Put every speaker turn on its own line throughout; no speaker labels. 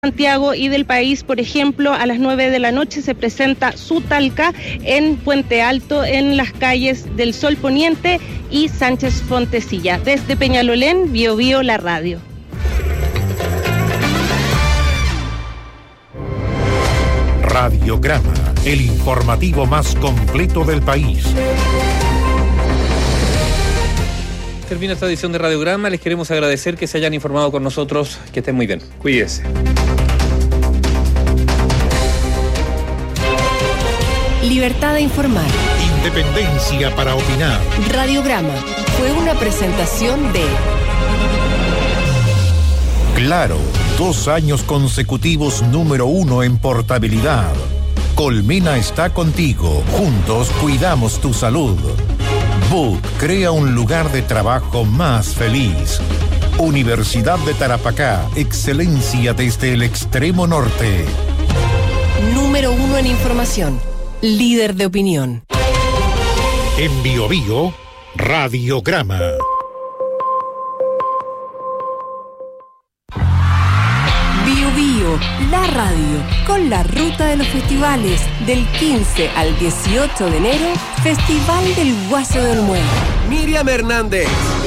Santiago y del país. Por ejemplo, a las 9 de la noche se presenta Sutalca en Puente Alto, en las calles del Sol Poniente y Sánchez Fontecilla. Desde Peñalolén, Bio Bio, la radio.
Radiograma, el informativo más completo del país.
Termina esta edición de Radiograma. Les queremos agradecer que se hayan informado con nosotros. Que estén muy bien. Cuídense.
Libertad de informar.
Independencia para opinar.
Radiograma fue una presentación de
Claro, 2 años consecutivos número 1 en portabilidad. Colmena está contigo. Juntos cuidamos tu salud. Book crea un lugar de trabajo más feliz. Universidad de Tarapacá, excelencia desde el extremo norte.
Número 1 en información. Líder de opinión.
En Bio Bio, Radiograma.
Bio Bio, la radio, con la ruta de los festivales. Del 15 al 18 de enero, Festival del Guaso de Olmué.
Miriam Hernández.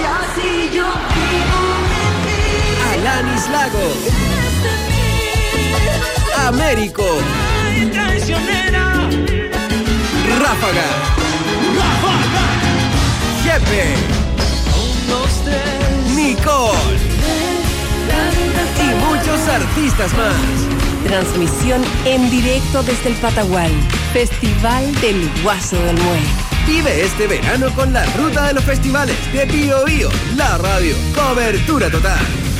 Alanis Lago. Américo. Ráfaga. Jefe. Nicole. Y muchos artistas más.
Transmisión en directo desde el Patagual. Festival del Guaso del Olmué.
Vive este verano con la ruta de los festivales de Bio Bio, la radio. Cobertura total.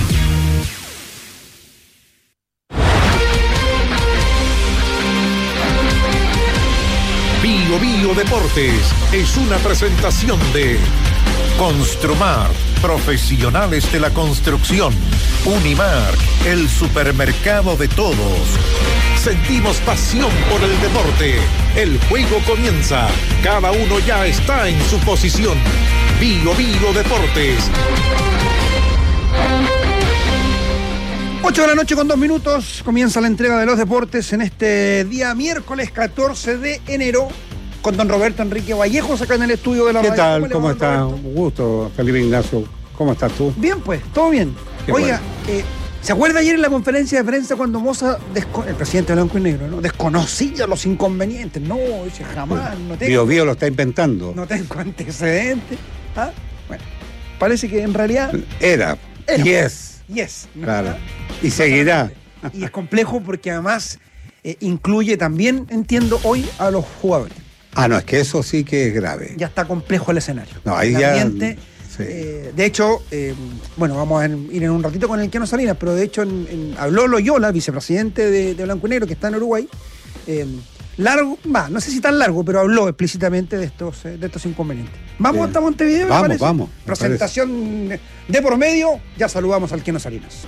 Bio Bio Deportes es una presentación de Construmar, profesionales de la construcción. Unimark, el supermercado de todos. Sentimos pasión por el deporte. El juego comienza. Cada uno ya está en su posición. Bio Bio Deportes.
8 de la noche con 2 minutos. Comienza la entrega de los deportes en este día miércoles 14 de enero. Con don Roberto Enrique Vallejos acá en el estudio de la radio.
¿Qué tal? ¿Cómo está? Un gusto, Felipe Ignacio. ¿Cómo estás tú?
Bien, pues, todo bien.
Qué
Oiga, bueno. ¿Se acuerda ayer en la conferencia de prensa cuando Moza, el presidente Blanco y Negro, ¿no?, desconocía los inconvenientes? No, dice, jamás, no tengo...
Bio Bio lo está inventando.
No tengo antecedentes. ¿Ah? Bueno, parece que en realidad...
Era. Yes.
¿no?
Claro. Y seguirá.
Y es complejo porque además incluye también, entiendo, hoy a los jugadores.
Ah, no, es que eso sí que es grave.
Ya está complejo el escenario.
No, ahí
el
ya...
ambiente,
Sí.
De hecho, bueno, vamos a ir en un ratito con el Keno Salinas, pero de hecho habló Loyola, vicepresidente de Blanco y Negro, que está en Uruguay, no sé si tan largo, pero habló explícitamente de estos inconvenientes. Vamos hasta Montevideo,
Vamos.
Presentación de por medio, ya saludamos al Keno Salinas.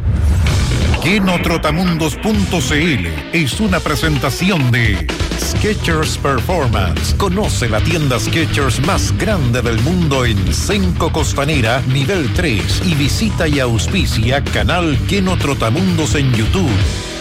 Kenotrotamundos.cl es una presentación de Skechers Performance. Conoce la tienda Skechers más grande del mundo en Senco Costanera, nivel 3. Y visita y auspicia canal Kenotrotamundos en YouTube.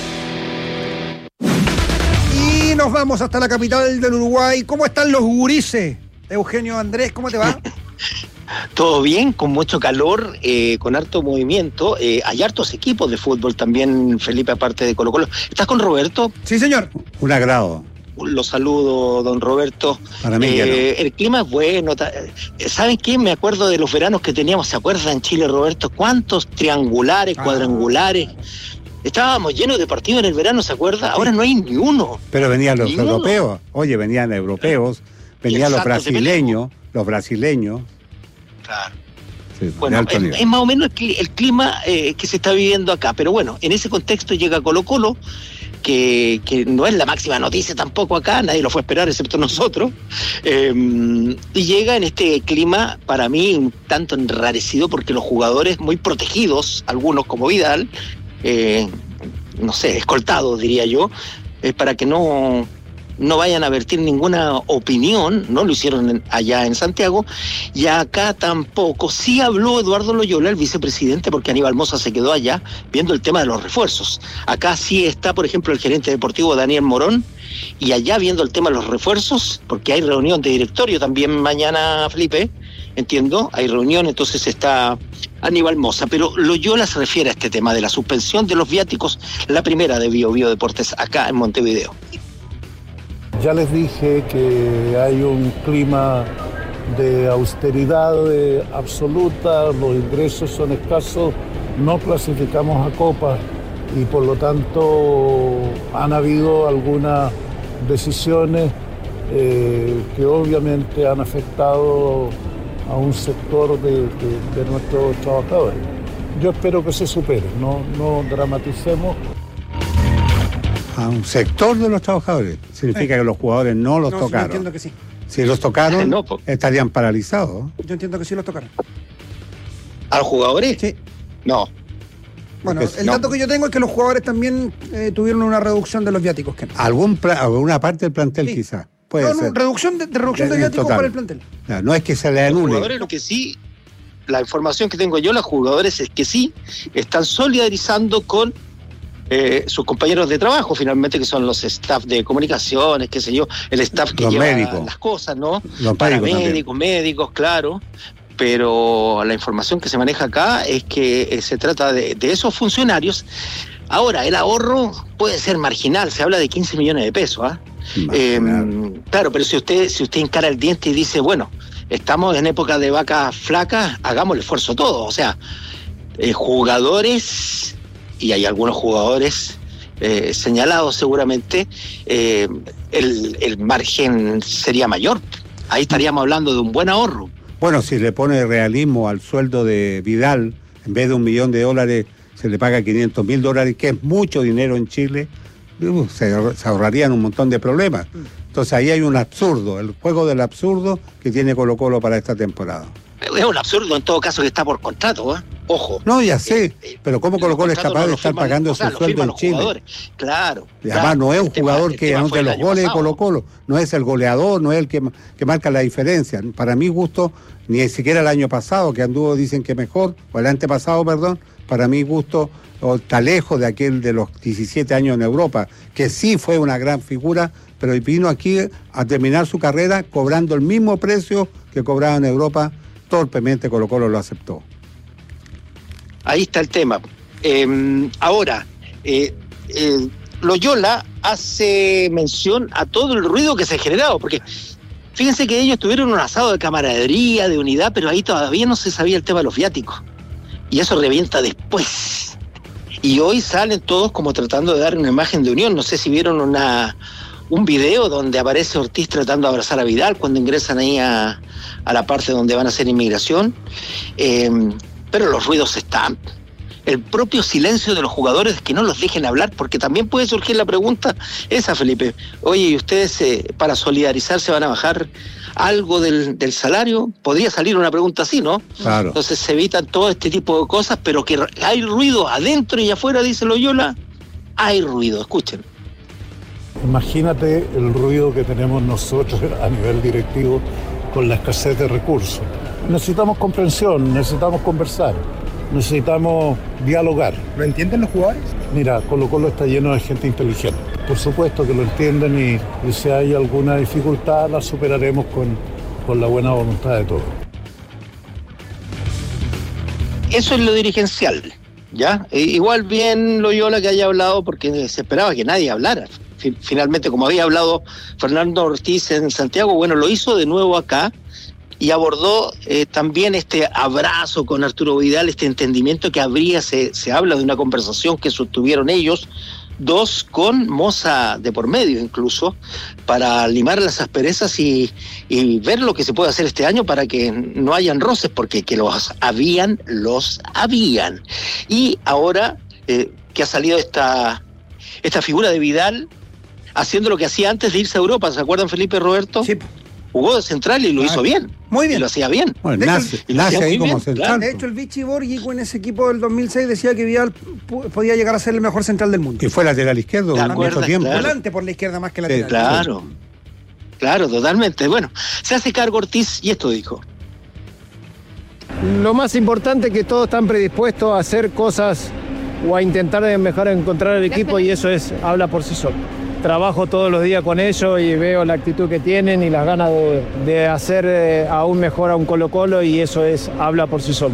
Y nos vamos hasta la capital del Uruguay. ¿Cómo están los gurises? Eugenio Andrés, ¿cómo te va?
Todo bien, con mucho calor, con harto movimiento. Hay hartos equipos de fútbol también, Felipe, aparte de Colo Colo. ¿Estás con Roberto?
Sí, señor.
Un agrado.
Lo saludo, don Roberto.
Para mí
El clima es bueno. ¿Saben qué? Me acuerdo de los veranos que teníamos. ¿Se acuerdan en Chile, Roberto? ¿Cuántos triangulares, cuadrangulares? Estábamos llenos de partidos en el verano, ¿se acuerda? Ahora no hay ni uno.
Pero venían los europeos. Oye, venían europeos, venían los brasileños. Claro. Sí,
bueno, es más o menos el clima que se está viviendo acá. Pero bueno, en ese contexto llega Colo Colo, que no es la máxima noticia tampoco acá, nadie lo fue a esperar excepto nosotros, y llega en este clima para mí un tanto enrarecido porque los jugadores muy protegidos, algunos como Vidal, no sé, escoltados diría yo, para que no no vayan a vertir ninguna opinión, no lo hicieron allá en Santiago, y acá tampoco. Sí habló Eduardo Loyola, el vicepresidente, porque Aníbal Mosa se quedó allá viendo el tema de los refuerzos. Acá sí está, por ejemplo, el gerente deportivo Daniel Morón, y allá viendo el tema de los refuerzos, porque hay reunión de directorio también mañana, Felipe, entiendo, hay reunión, entonces está Aníbal Mosa, pero Loyola se refiere a este tema de la suspensión de los viáticos, la primera de Bio Bio Deportes acá en Montevideo.
Ya les dije que hay un clima de austeridad absoluta, los ingresos son escasos, no clasificamos a Copa y por lo tanto han habido algunas decisiones que obviamente han afectado a un sector de nuestros trabajadores. Yo espero que se supere, no dramaticemos.
A un sector de los trabajadores. Significa que los jugadores no los tocaron.
Yo entiendo que sí.
Si los tocaron, estarían paralizados.
Yo entiendo que sí los tocaron.
¿A los jugadores?
Sí.
No.
Bueno, el dato que yo tengo es que los jugadores también tuvieron una reducción de los viáticos.
Alguna parte del plantel, sí. Quizás. Puede ser.
Reducción de viáticos para el plantel.
No es que se le anule.
Los jugadores, lo que sí, la información que tengo yo, los jugadores es que sí están solidarizando con sus compañeros de trabajo, finalmente, que son los staff de comunicaciones, qué sé yo, el staff que lleva las cosas, ¿no?
Los
médicos, claro. Pero la información que se maneja acá es que se trata de esos funcionarios. Ahora, el ahorro puede ser marginal, se habla de 15 millones de pesos, ¿ah? Claro, pero si usted encara el diente y dice, bueno, estamos en época de vacas flacas, hagamos el esfuerzo todo, o sea, jugadores, y hay algunos jugadores señalados seguramente, el margen sería mayor, ahí estaríamos hablando de un buen ahorro.
Bueno, si le pone realismo al sueldo de Vidal, en vez de $1 millón, se le paga $500,000, que es mucho dinero en Chile, se ahorrarían un montón de problemas. Entonces ahí hay un absurdo, el juego del absurdo que tiene Colo-Colo para esta temporada.
Es un absurdo en todo caso que está por contrato, ¿eh? Ojo.
No, ya sé, pero ¿cómo Colo-Colo es capaz de estar pagando ese sueldo en Chile?
Jugadores. Claro.
Y además no es un jugador que anote los goles de Colo-Colo, no es el goleador, no es el que marca la diferencia. Para mi gusto, ni siquiera el año pasado, que anduvo, dicen que mejor, o el antepasado, perdón, para mi gusto, está lejos de aquel de los 17 años en Europa, que sí fue una gran figura, pero vino aquí a terminar su carrera cobrando el mismo precio que cobraba en Europa. Torpemente Colo-Colo lo aceptó.
Ahí está el tema. Ahora, Loyola hace mención a todo el ruido que se ha generado, porque fíjense que ellos tuvieron un asado de camaradería, de unidad, pero ahí todavía no se sabía el tema de los viáticos. Y eso revienta después. Y hoy salen todos como tratando de dar una imagen de unión. No sé si vieron un video donde aparece Ortiz tratando de abrazar a Vidal cuando ingresan ahí a la parte donde van a hacer inmigración. Pero los ruidos están. El propio silencio de los jugadores, que no los dejen hablar, porque también puede surgir la pregunta esa, Felipe. Oye, ¿y ustedes para solidarizarse van a bajar algo del salario? Podría salir una pregunta así, ¿no?
Claro.
Entonces se evitan todo este tipo de cosas, pero que hay ruido adentro y afuera, dice Loyola, hay ruido, escuchen.
Imagínate el ruido que tenemos nosotros a nivel directivo con la escasez de recursos. Necesitamos comprensión, necesitamos conversar, necesitamos dialogar.
¿Lo entienden los jugadores?
Mira, Colo-Colo está lleno de gente inteligente. Por supuesto que lo entienden y si hay alguna dificultad la superaremos con la buena voluntad de todos.
Eso es lo dirigencial, ¿ya? Igual bien Loyola que haya hablado, porque se esperaba que nadie hablara. Finalmente, como había hablado Fernando Ortiz en Santiago, bueno, lo hizo de nuevo acá y abordó también este abrazo con Arturo Vidal, este entendimiento que habría, se habla de una conversación que sostuvieron ellos dos con Moza de por medio incluso, para limar las asperezas y ver lo que se puede hacer este año para que no hayan roces, porque que los habían. Y ahora que ha salido esta figura de Vidal haciendo lo que hacía antes de irse a Europa, ¿se acuerdan, Felipe, Roberto?
Sí.
jugó de central y lo hizo bien.
Muy bien.
Y lo hacía bien.
Bueno, nace ahí como central.
Claro.
De hecho, el Vichy Borghi en ese equipo del 2006 decía que Vidal podía llegar a ser el mejor central del mundo.
Y fue lateral izquierdo
¿Te
mucho
acuerdas?
tiempo.
Claro.
Volante por la izquierda más que lateral.
Claro, totalmente. Bueno, se hace cargo Ortiz y esto dijo.
Lo más importante es que todos están predispuestos a hacer cosas o a intentar de mejorar, encontrar el equipo, y eso habla por sí solo. Trabajo todos los días con ellos y veo la actitud que tienen y las ganas de hacer aún mejor a un Colo-Colo, y eso habla por sí solo.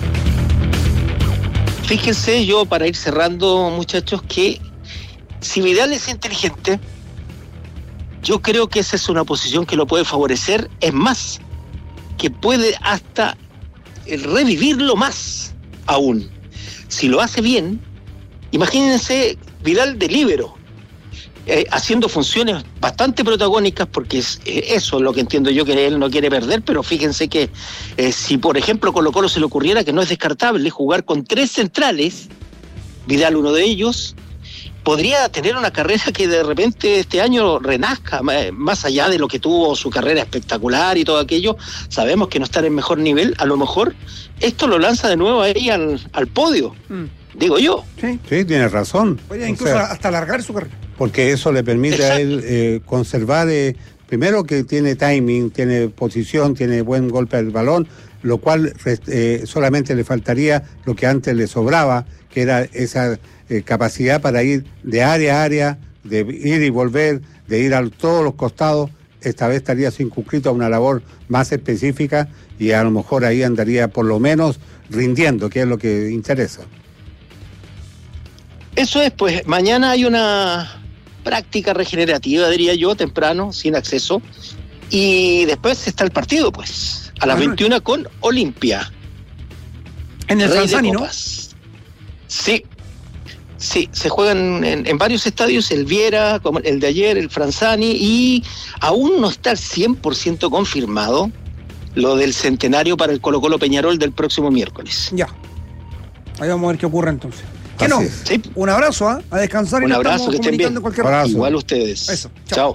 Fíjense, yo para ir cerrando, muchachos, que si Vidal es inteligente, yo creo que esa es una posición que lo puede favorecer. Es más, que puede hasta revivirlo más aún. Si lo hace bien, imagínense Vidal de líbero, haciendo funciones bastante protagónicas, porque eso es lo que entiendo yo, que él no quiere perder. Pero fíjense que si por ejemplo Colo-Colo se le ocurriera, que no es descartable, jugar con 3 centrales, Vidal uno de ellos, podría tener una carrera que de repente este año renazca, más allá de lo que tuvo su carrera espectacular y todo aquello. Sabemos que no está en el mejor nivel. A lo mejor esto lo lanza de nuevo ahí al podio, digo yo.
Sí,
tiene razón.
Podría incluso hasta alargar su carrera.
Porque eso le permite a él conservar, primero que tiene timing, tiene posición, tiene buen golpe al balón, lo cual solamente le faltaría lo que antes le sobraba, que era esa capacidad para ir de área a área, de ir y volver, de ir a todos los costados. Esta vez estaría circunscrito a una labor más específica y a lo mejor ahí andaría por lo menos rindiendo, que es lo que interesa.
Eso es, pues mañana hay una práctica regenerativa, diría yo, temprano, sin acceso, y después está el partido, pues, a las 21 con Olimpia.
En el Franzani, ¿no?
Sí, se juegan en varios estadios, el Viera, como el de ayer, el Franzani, y aún no está al 100% confirmado lo del centenario para el Colo-Colo Peñarol del próximo miércoles.
Ya, ahí vamos a ver qué ocurre entonces. ¿Qué no? Sí. Un abrazo, a descansar.
Un abrazo, que estén bien. Igual ustedes.
Eso.
Chao.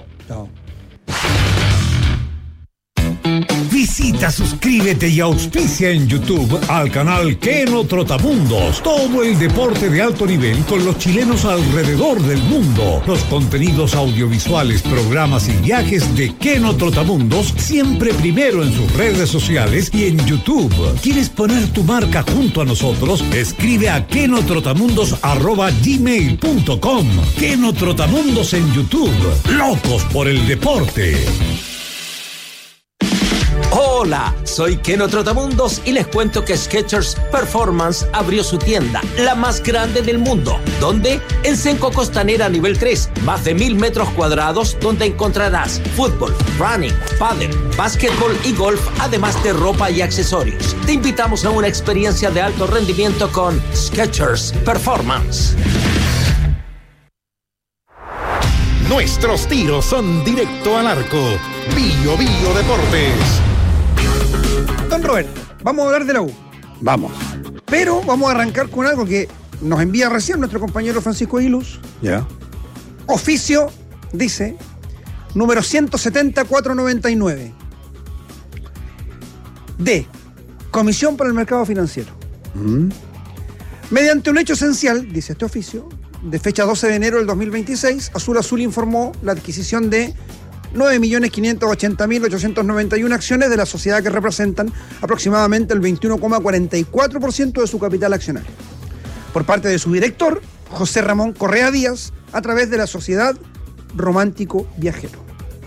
Visita, suscríbete y auspicia en YouTube al canal Keno Trotamundos. Todo el deporte de alto nivel con los chilenos alrededor del mundo. Los contenidos audiovisuales, programas y viajes de Keno Trotamundos, siempre primero en sus redes sociales y en YouTube. ¿Quieres poner tu marca junto a nosotros? Escribe a kenotrotamundos@gmail.com. Keno Trotamundos en YouTube. Locos por el deporte.
Hola, soy Keno Trotamundos y les cuento que Skechers Performance abrió su tienda, la más grande del mundo. ¿Dónde? En Senco Costanera nivel 3, más de 1000 metros cuadrados, donde encontrarás fútbol, running, pádel, básquetbol y golf, además de ropa y accesorios. Te invitamos a una experiencia de alto rendimiento con Skechers Performance.
Nuestros tiros son directo al arco. Bio Deportes.
Don Roberto, vamos a hablar de la U.
Vamos.
Pero vamos a arrancar con algo que nos envía recién nuestro compañero Francisco Aguiluz.
Ya.
Oficio, dice, número 170-499. D. Comisión para el Mercado Financiero. Mediante un hecho esencial, dice este oficio, de fecha 12 de enero del 2026, Azul informó la adquisición de 9.580.891 acciones de la sociedad que representan aproximadamente el 21,44% de su capital accionario, por parte de su director, José Ramón Correa Díaz, a través de la sociedad Romántico Viajero.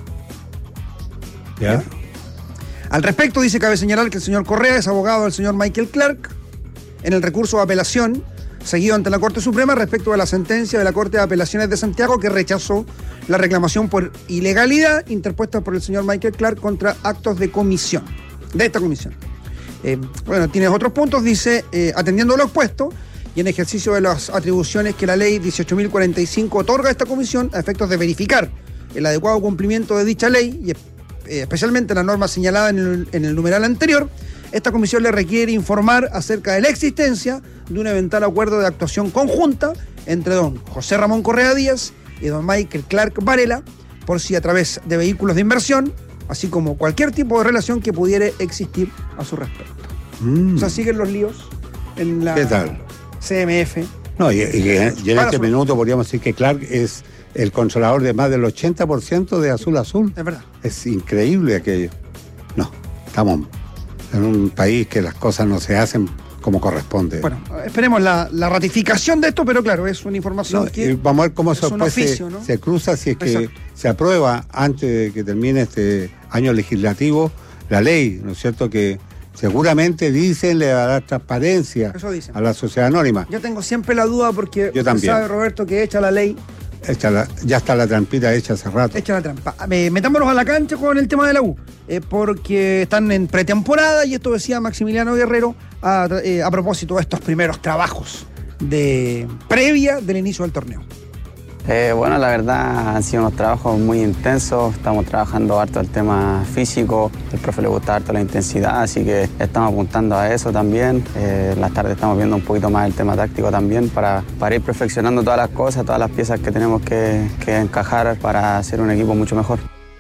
¿Ya?
Al respecto, dice, cabe señalar que el señor Correa es abogado del señor Michael Clark en el recurso de apelación seguido ante la Corte Suprema respecto de la sentencia de la Corte de Apelaciones de Santiago, que rechazó la reclamación por ilegalidad interpuesta por el señor Michael Clark contra actos de comisión, de esta comisión. Bueno, tiene otros puntos, dice, atendiendo lo expuesto y en ejercicio de las atribuciones que la ley 18.045 otorga a esta comisión a efectos de verificar el adecuado cumplimiento de dicha ley y especialmente la norma señalada en el numeral anterior, esta comisión le requiere informar acerca de la existencia de un eventual acuerdo de actuación conjunta entre don José Ramón Correa Díaz y don Michael Clark Varela, por si a través de vehículos de inversión, así como cualquier tipo de relación que pudiera existir a su respecto. O sea, siguen los líos en la
¿Qué tal?
CMF.
No, y en este minuto podríamos decir que Clark es el controlador de más del 80% de Azul Azul.
Es verdad.
Es increíble aquello. No, estamos en un país que las cosas no se hacen como corresponde.
Bueno, esperemos la ratificación de esto, pero claro, es una información que
vamos a ver cómo eso después
¿no?
se cruza si es que se aprueba antes de que termine este año legislativo la ley, ¿no es cierto? Que seguramente dicen le va a dar transparencia a la sociedad anónima.
Yo tengo siempre la duda porque
yo también.
Sabe, Roberto, que echa la ley.
Ya está la trampita hecha hace rato.
Echa la trampa. Metámonos a la cancha con el tema de la U, porque están en pretemporada y esto decía Maximiliano Guerrero a propósito de estos primeros trabajos de previa del inicio del torneo.
Bueno, la verdad han sido unos trabajos muy intensos, estamos trabajando harto el tema físico, al profe le gusta harto la intensidad, así que estamos apuntando a eso también. Las tardes estamos viendo un poquito más el tema táctico también para ir perfeccionando todas las cosas, todas las piezas que tenemos que encajar para hacer un equipo mucho mejor.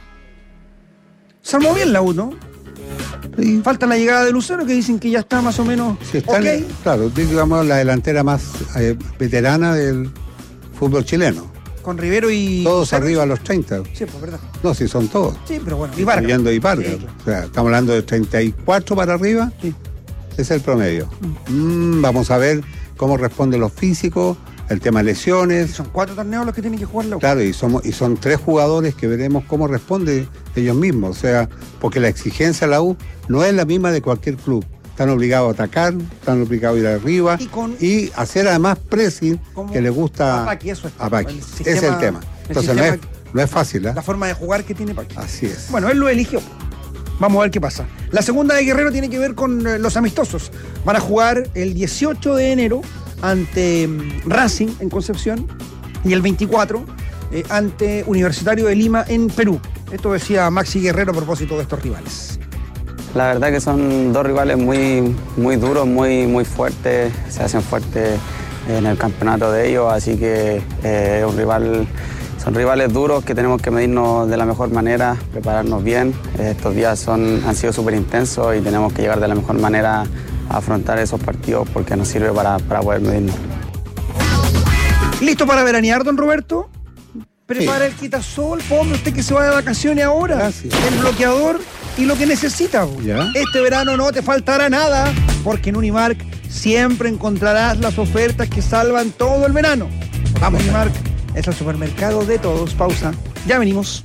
Se armó bien la U, ¿no? Sí. Falta la llegada de Lucero, que dicen que ya está más o menos okay.
Claro, digamos la delantera más veterana del fútbol chileno.
Con Rivero y...
Todos
Cerro.
Arriba a los 30.
Sí, pues verdad.
No, sí, son todos.
Sí, pero bueno, y Vargas.
Y Vargas. Sí, claro. O sea, estamos hablando de 34 para arriba.
Sí.
Ese es el promedio. Vamos a ver cómo responden los físicos, el tema de lesiones.
Y son 4 torneos los que tienen que jugar la U.
Claro, y son 3 jugadores que veremos cómo responden ellos mismos. O sea, porque la exigencia de la U no es la misma de cualquier club. Están obligados a atacar, están obligados a ir arriba y hacer además pressing que les gusta a Paqui. Ese es el tema. Entonces no es fácil.
La forma de jugar que tiene Paqui.
Así es.
Bueno, él lo eligió. Vamos a ver qué pasa. La segunda de Guerrero tiene que ver con los amistosos. Van a jugar el 18 de enero ante Racing en Concepción y el 24 ante Universitario de Lima en Perú. Esto decía Maxi Guerrero a propósito de estos rivales.
La verdad que son dos rivales muy, muy duros, muy fuertes, se hacen fuertes en el campeonato de ellos, así que son rivales duros que tenemos que medirnos de la mejor manera, prepararnos bien. Estos días han sido súper intensos y tenemos que llegar de la mejor manera a afrontar esos partidos porque nos sirve para poder medirnos.
¿Listo para veranear, don Roberto? Prepara el quitasol, ponme usted que se va de vacaciones ahora.
Gracias.
El bloqueador y lo que necesita.
¿Ya?
Este verano no te faltará nada, porque en Unimark siempre encontrarás las ofertas que salvan todo el verano. Vamos, Unimark, es el supermercado de todos. Pausa, ya venimos.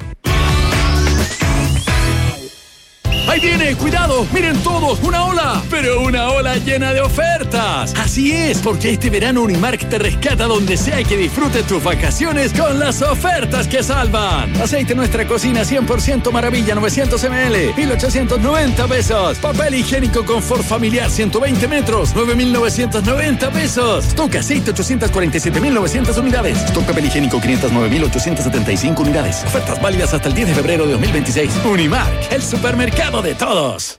¡Ahí viene! ¡Cuidado! ¡Miren todos! ¡Una ola! ¡Pero una ola llena de ofertas! Así es, porque este verano Unimark te rescata donde sea que disfrutes tus vacaciones con las ofertas que salvan. Aceite Nuestra Cocina 100% Maravilla 900 ml, 1,890 pesos. Papel higiénico Confort Familiar 120 metros, 9,990 pesos. Stock Aceite 847,900 unidades. Stock Papel higiénico 509,875 unidades. Ofertas válidas hasta el 10 de febrero de 2026. Unimark, el supermercado de todos.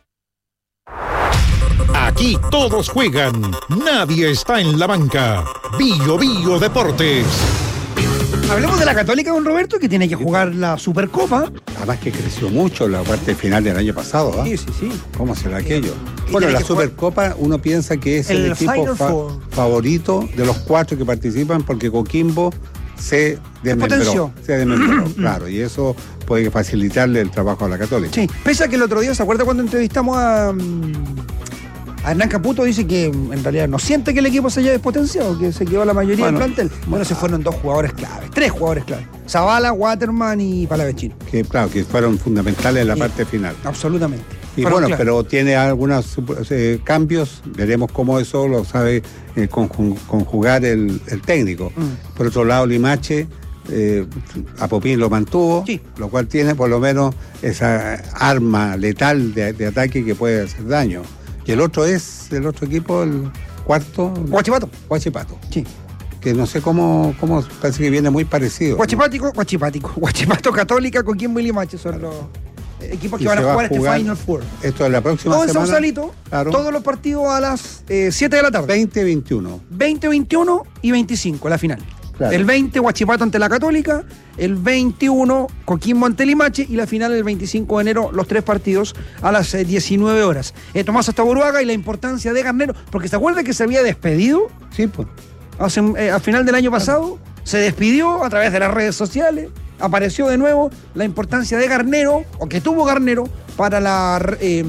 Aquí todos juegan, nadie está en la banca. Bio Bio Deportes.
Hablemos de la Católica, don Roberto, que tiene que jugar la Supercopa.
Además que creció mucho la parte final del año pasado.
Sí.
¿Cómo será aquello? Bueno, la Supercopa uno piensa que es el equipo favorito de los 4 que participan porque Coquimbo se desmembró. Claro, y eso puede facilitarle el trabajo a la Católica.
Sí, pese a que el otro día, ¿se acuerda cuando entrevistamos a Hernán Caputo? Dice que en realidad no siente que el equipo se haya despotenciado, que se quedó la mayoría del plantel. Bueno, se fueron 3 jugadores claves. Zavala, Waterman y Palavecino.
Que claro, que fueron fundamentales en la parte final.
Absolutamente.
Y bueno, pero tiene algunos cambios, veremos cómo eso lo sabe conjugar el técnico. Por otro lado, Limache, a Popín lo mantuvo, lo cual tiene por lo menos esa arma letal de ataque que puede hacer daño. Y el otro equipo, el cuarto...
Huachipato.
Sí. Que no sé cómo parece que viene muy parecido.
Huachipato, Católica, Coquimbo y Limache son los equipos que van a jugar este Final Four.
Esto es la próxima semana.
Todo en Sausalito, claro. Todos los partidos a las 7 de la tarde.
20, 21
y 25, la final.
Claro.
El 20, Huachipato ante la Católica. El 21, Coquimbo ante Limache. Y la final el 25 de enero, los 3 partidos a las 19 horas. Tomás Astaburuaga y la importancia de Garnero. Porque ¿se acuerda que se había despedido?
Sí, pues.
Al final del año pasado, se despidió a través de las redes sociales. Apareció de nuevo la importancia de Garnero, o que tuvo Garnero, para la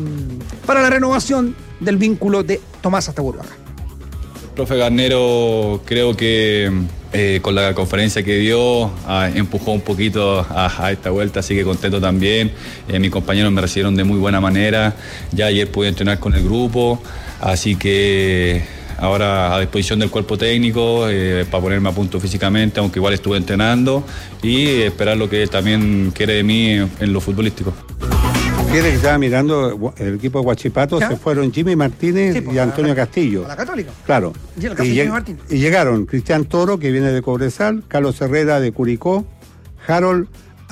renovación del vínculo de Tomás Astaburuaga.
Profe Garnero, creo que con la conferencia que dio empujó un poquito a esta vuelta, así que contento también. Mis compañeros me recibieron de muy buena manera. Ya ayer pude entrenar con el grupo, así que ahora a disposición del cuerpo técnico para ponerme a punto físicamente, aunque igual estuve entrenando, y esperar lo que él también quiere de mí en lo futbolístico.
Fíjate que estaba mirando el equipo de Huachipato, se fueron Jimmy Martínez y Antonio Castillo.
A la Católica.
Claro. Y llegaron Cristian Toro, que viene de Cobresal, Carlos Herrera de Curicó, Harold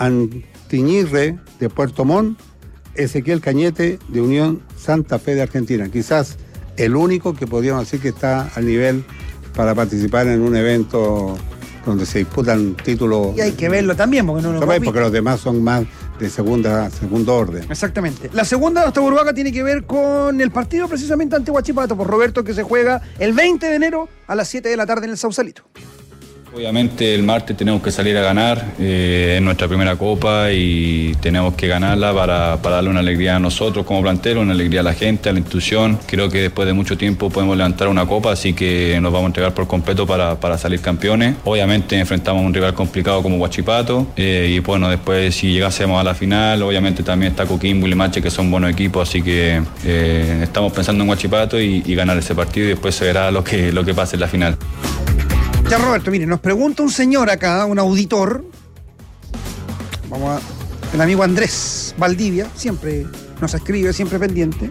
Antiñirre de Puerto Montt, Ezequiel Cañete de Unión Santa Fe de Argentina. Quizás el único que podríamos decir que está al nivel para participar en un evento donde se disputan títulos.
Y hay que verlo también, porque no lo hemos visto.
Porque los demás son más de segundo orden.
Exactamente. La segunda de Astaburuaga tiene que ver con el partido precisamente ante Huachipato, por Roberto, que se juega el 20 de enero a las 7 de la tarde en el Sausalito.
Obviamente el martes tenemos que salir a ganar, es nuestra primera copa y tenemos que ganarla para darle una alegría a nosotros como plantel, una alegría a la gente, a la institución. Creo que después de mucho tiempo podemos levantar una copa, así que nos vamos a entregar por completo para salir campeones. Obviamente enfrentamos a un rival complicado como Huachipato y bueno, después si llegásemos a la final, obviamente también está Coquimbo y Limache, que son buenos equipos, así que estamos pensando en Huachipato y ganar ese partido, y después se verá lo que pase en la final.
Ya, Roberto, mire, nos pregunta un señor acá, un auditor. El amigo Andrés Valdivia, siempre nos escribe, siempre pendiente.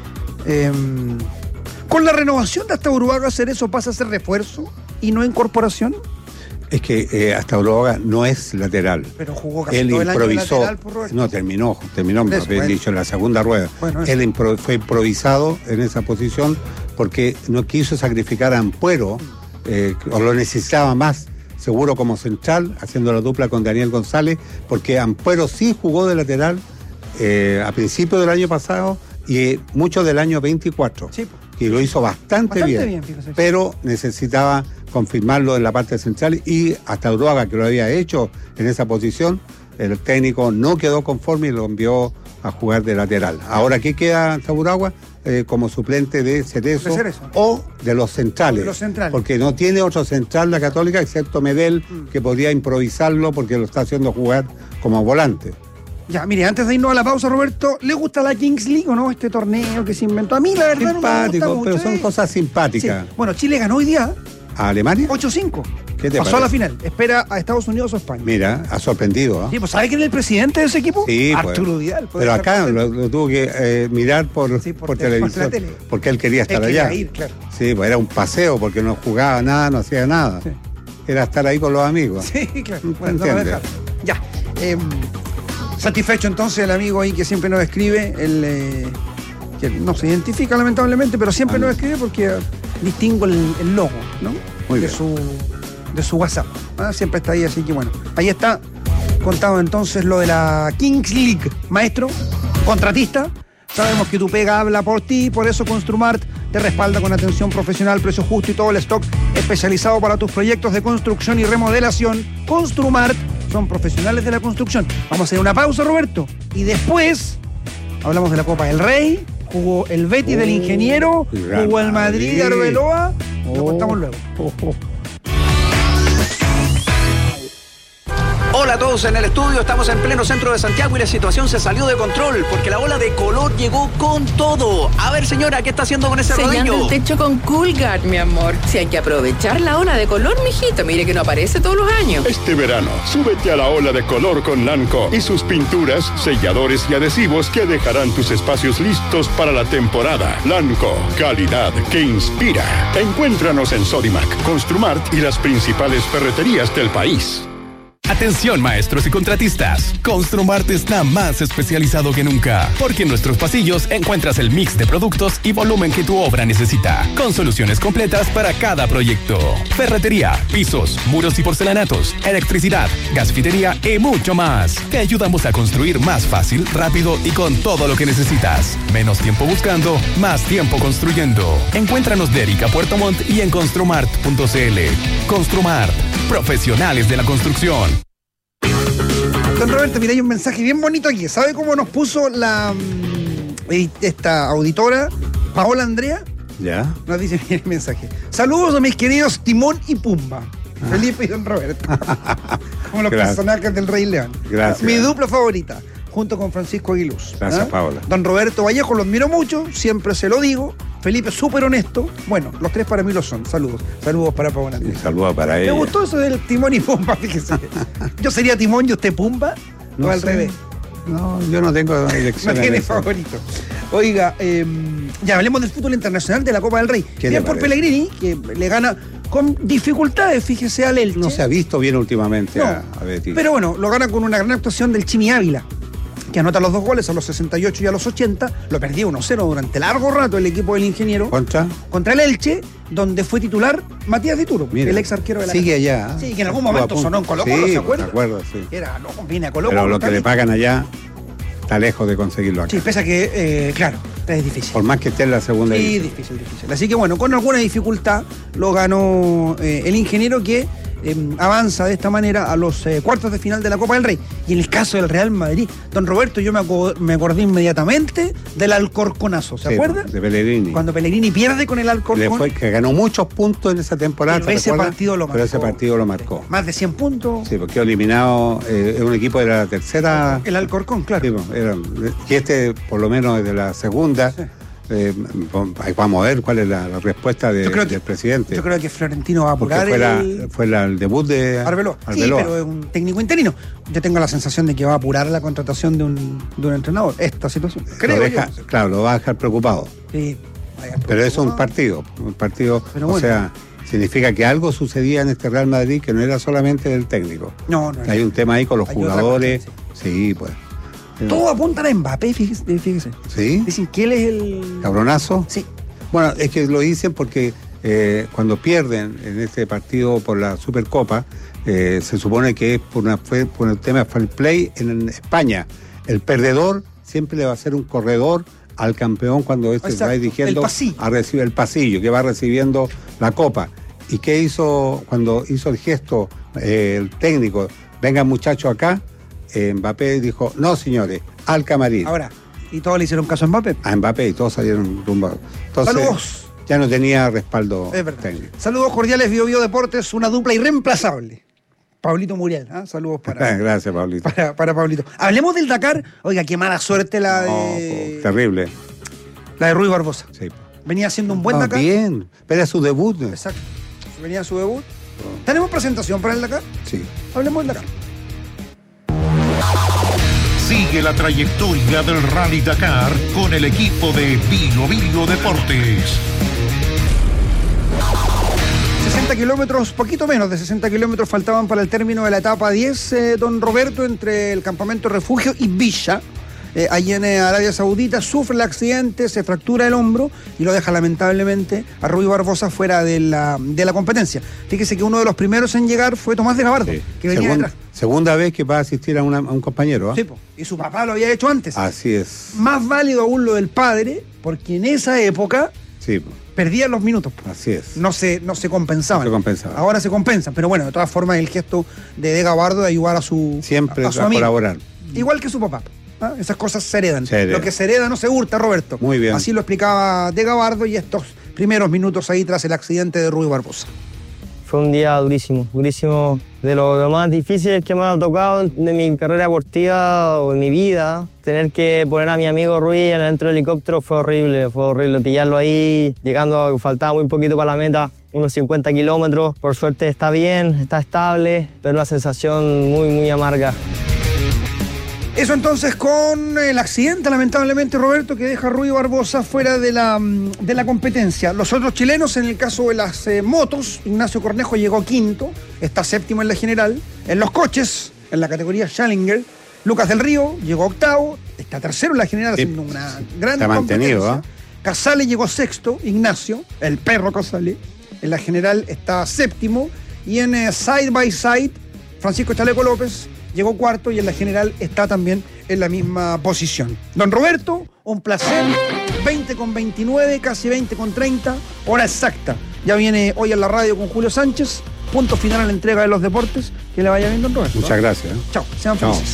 ¿Con la renovación de Astaburuaga Cerezo pasa a ser refuerzo y no incorporación?
Es que Astaburuaga no es lateral.
Pero jugó casi
él
todo el
improvisó.
año de lateral, por Roberto.
No, terminó, me habían dicho en la segunda rueda.
Bueno,
él fue improvisado en esa posición porque no quiso sacrificar a Ampuero, o lo necesitaba más seguro como central, haciendo la dupla con Daniel González, porque Ampuero sí jugó de lateral a principios del año pasado y mucho del año 24,
sí,
y lo hizo bastante bien, pero necesitaba confirmarlo en la parte central, y Astaburuaga, que lo había hecho en esa posición, el técnico no quedó conforme y lo envió a jugar de lateral. Ahora, ¿qué queda Astaburuaga? Como suplente de Cerezo o de los centrales, porque no tiene otro central la Católica excepto Medel, que podría improvisarlo porque lo está haciendo jugar como volante.
Ya, mire, antes de irnos a la pausa, Roberto, ¿le gusta la Kings League o no? Este torneo que se inventó. A mí, la verdad,
simpático,
no me gusta mucho,
pero son cosas simpáticas.
Sí. Bueno, Chile ganó hoy día.
¿A Alemania?
8-5.
¿Qué te
pasó
parece?
a la final. Espera a Estados Unidos o España.
Mira, ha sorprendido.
Sí, pues ¿sabe quién es el presidente de ese equipo?
Sí,
Arturo Vidal.
Pero acá lo tuvo que mirar por televisión, porque él quería estar allá.
Ir, claro.
Sí, pues era un paseo porque no jugaba nada, no hacía nada. Sí. Era estar ahí con los amigos.
Sí, claro. Bueno, no dejar. Ya. Satisfecho entonces el amigo ahí que siempre nos escribe, que no se identifica lamentablemente, pero siempre nos escribe porque distingo el logo, ¿no?
Muy bien.
De su WhatsApp. Siempre está ahí, así que bueno. Ahí está contado entonces lo de la Kings League. Maestro, contratista, sabemos que tu pega habla por ti, por eso Construmart te respalda con atención profesional, precio justo y todo el stock especializado para tus proyectos de construcción y remodelación. Construmart son profesionales de la construcción. Vamos a hacer una pausa, Roberto, y después hablamos de la Copa del Rey. Jugó el Betis del Ingeniero, jugó el Madrid de Arbeloa. Lo contamos luego.
Hola a todos en el estudio, estamos en pleno centro de Santiago y la situación se salió de control porque la ola de color llegó con todo. A ver, señora, ¿qué está haciendo con ese rodillo?
Sellando el techo con Coolguard, mi amor. Si hay que aprovechar la ola de color, mijito, mire que no aparece todos los años.
Este verano, súbete a la ola de color con Lanco y sus pinturas, selladores y adhesivos que dejarán tus espacios listos para la temporada. Lanco, calidad que inspira. Encuéntranos en Sodimac, Construmart y las principales ferreterías del país.
Atención maestros y contratistas, Construmart está más especializado que nunca, porque en nuestros pasillos encuentras el mix de productos y volumen que tu obra necesita, con soluciones completas para cada proyecto. Ferretería, pisos, muros y porcelanatos, electricidad, gasfitería y mucho más. Te ayudamos a construir más fácil, rápido y con todo lo que necesitas. Menos tiempo buscando, más tiempo construyendo. Encuéntranos de Erika Puerto Montt y en construmart.cl. Construmart, profesionales de la construcción.
Don Roberto, mira, hay un mensaje bien bonito aquí. ¿Sabe cómo nos puso esta auditora, Paola Andrea?
Ya.
Nos dice el mensaje. Saludos a mis queridos Timón y Pumba. Felipe y Don Roberto. Como los personajes del Rey León.
Gracias.
Mi dupla favorita, junto con Francisco Aguiluz.
Gracias, Paola.
Don Roberto Vallejo, lo admiro mucho, siempre se lo digo. Felipe, súper honesto. Bueno, los tres para mí lo son. Saludos. Saludos para Paola.
Y saludos para ella.
Me gustó eso del Timón y Pumba, fíjese. Yo sería Timón y usted Pumba,
no
o al
sé.
revés.
No, yo no tengo elección.
No tiene favorito. Oiga, ya hablemos del fútbol internacional de la Copa del Rey. Bien por Pellegrini, que le gana con dificultades, fíjese, al Elche.
No se ha visto bien últimamente a Betis.
Pero bueno, lo gana con una gran actuación del Chimi Ávila, que anota los 2 goles a los 68 y a los 80. Lo perdió 1-0 durante largo rato el equipo del ingeniero. ¿Contra el Elche, donde fue titular Matías Dituro, el ex arquero de la
sigue allá.
Sí, que en algún momento sonó en Colo-Colo,
sí,
¿se acuerda?
me acuerdo, sí.
Era, no, viene a Colo-Colo.
Pero lo que le pagan allá está lejos de conseguirlo acá.
Sí, pese a que, claro, es difícil.
Por más que esté en la segunda división.
Sí, difícil. Así que bueno, con alguna dificultad lo ganó el ingeniero, que avanza de esta manera a los cuartos de final de la Copa del Rey. Y en el caso del Real Madrid, don Roberto, yo me acordé inmediatamente del Alcorconazo, ¿se acuerda?
De Pellegrini.
Cuando Pellegrini pierde con el Alcorcón.
Que ganó muchos puntos en esa temporada.
Pero ese partido lo marcó.
Pero ese partido lo marcó.
Más de 100 puntos.
Sí, porque eliminado un equipo de la tercera.
El Alcorcón, claro.
Sí, y este, por lo menos, de la segunda. Sí. Vamos a ver cuál es la respuesta del presidente.
Yo creo que Florentino va a apurar.
Fue el debut de
Arbeloa. Sí, pero es un técnico interino. Yo tengo la sensación de que va a apurar la contratación de un entrenador. Esta situación.
Claro, lo va a dejar preocupado.
Sí.
Pero es un partido. Bueno. O sea, significa que algo sucedía en este Real Madrid que no era solamente del técnico.
No.
Hay un tema ahí con los jugadores. Sí, pues.
Todo apunta a Mbappé, fíjese.
¿Sí?
Dicen que él es el...
¿Cabronazo?
Sí.
Bueno, es que lo dicen porque cuando pierden en este partido por la Supercopa, se supone que es por el tema de fair play en España. El perdedor siempre le va a ser un corredor al campeón cuando va dirigiendo a recibir el pasillo, que va recibiendo la copa. ¿Y qué hizo cuando hizo el gesto el técnico? Vengan muchachos acá. Mbappé dijo, no señores, al camarín.
Ahora, ¿y todos le hicieron caso a Mbappé?
A Mbappé y todos salieron rumbados. Entonces,
saludos.
Ya no tenía respaldo técnico.
Saludos cordiales, Bio Deportes, una dupla irreemplazable. Pablito Muriel, saludos para...
Gracias, Pablito.
Para Pablito. Hablemos del Dakar. Oiga, qué mala suerte la de...
Terrible.
La de Rui Barbosa.
Sí.
Venía haciendo un buen Dakar.
Bien, pero era su debut.
Exacto. Venía su debut. ¿Tenemos presentación para el Dakar?
Sí.
Hablemos del Dakar.
Sigue la trayectoria del Rally Dakar con el equipo de Bio Deportes.
60 kilómetros, poquito menos de 60 kilómetros faltaban para el término de la etapa 10, don Roberto, entre el campamento Refugio y Villa. Allí en Arabia Saudita sufre el accidente, se fractura el hombro y lo deja lamentablemente a Rui Barbosa fuera de la competencia. Fíjese que uno de los primeros en llegar fue Tomás de Gabardo, que venía detrás.
Segunda vez que va a asistir a un compañero.
Sí, y su papá lo había hecho antes.
Así es.
Más válido aún lo del padre, porque en esa época perdían los minutos.
Así es.
No se compensaban.
No se compensaban.
Ahora se compensan, pero bueno, de todas formas el gesto de Gabardo de ayudar a su
siempre
a su amigo.
Colaborar.
Igual que su papá. Esas cosas se heredan. Lo que se hereda no se hurta, Roberto.
Muy bien.
Así lo explicaba de Gabardo y estos primeros minutos ahí tras el accidente de Rui Barbosa.
Fue un día durísimo, de lo más difícil que me ha tocado de mi carrera deportiva o en mi vida. Tener que poner a mi amigo Rui dentro del helicóptero fue horrible, pillarlo ahí, llegando, faltaba muy poquito para la meta, unos 50 kilómetros. Por suerte está bien, está estable, pero una sensación muy, muy amarga.
Eso entonces con el accidente, lamentablemente, Roberto, que deja a Rui Barbosa fuera de la competencia. Los otros chilenos, en el caso de las motos, Ignacio Cornejo llegó quinto, está séptimo en la general. En los coches, en la categoría Challenger, Lucas del Río llegó octavo, está tercero en la general, haciendo una gran competencia. Casale llegó sexto, Ignacio, el perro Casale, en la general está séptimo. Y en Side by Side, Francisco Chaleco López llegó cuarto y en la general está también en la misma posición. Don Roberto, un placer. 20:29, casi 20:30, hora exacta. Ya viene hoy en la radio con Julio Sánchez. Punto final a la entrega de los deportes. Que le vaya bien, don Roberto.
Muchas gracias.
Chao, sean felices.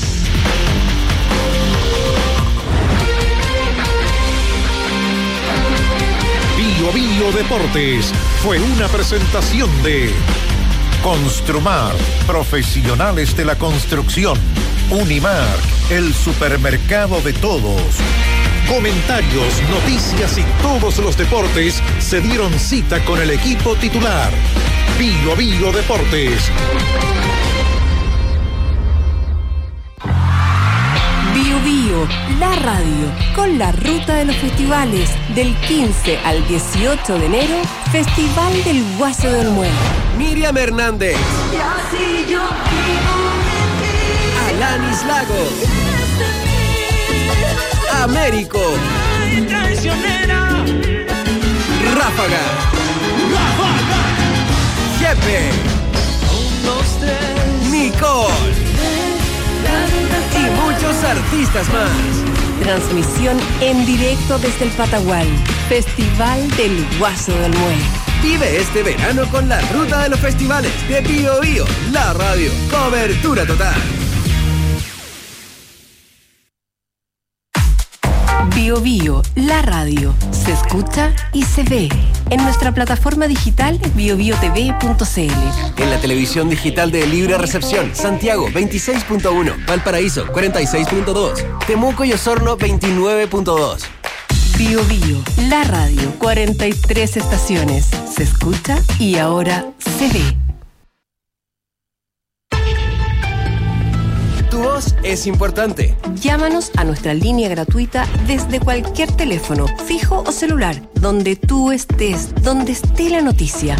Bio Deportes fue una presentación de Construmar, profesionales de la construcción. Unimark, el supermercado de todos. Comentarios, noticias y todos los deportes se dieron cita con el equipo titular. Bio Deportes.
Bio, la radio, con la ruta de los festivales del 15 al 18 de enero, Festival del Guaso de Olmué.
Miriam Hernández. Alanis Lagos. Américo. Ráfaga. Jepe. Nicole. Y muchos artistas más.
Transmisión en directo desde el Patagual. Festival del Guaso del Olmué.
Vive este verano con la ruta de los festivales de Bio Bio, la radio. Cobertura total.
Bio Bio, la radio. Se escucha y se ve. En nuestra plataforma digital biobiotv.cl.
En la televisión digital de Libre Recepción, Santiago 26.1, Valparaíso 46.2, Temuco y Osorno 29.2.
Bio Bio, la radio, 43 estaciones. Se escucha y ahora se ve.
Tu voz es importante.
Llámanos a nuestra línea gratuita desde cualquier teléfono, fijo o celular, donde tú estés, donde esté la noticia.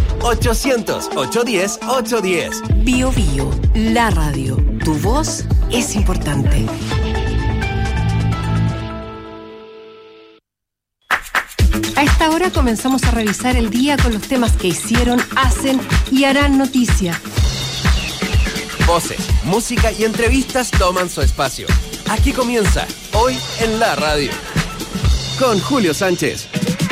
800-810-810.
Bio Bio, la radio. Tu voz es importante. A esta hora comenzamos a revisar el día con los temas que hicieron, hacen y harán noticia.
Voces, música y entrevistas toman su espacio. Aquí comienza, hoy en la radio, con Julio Sánchez.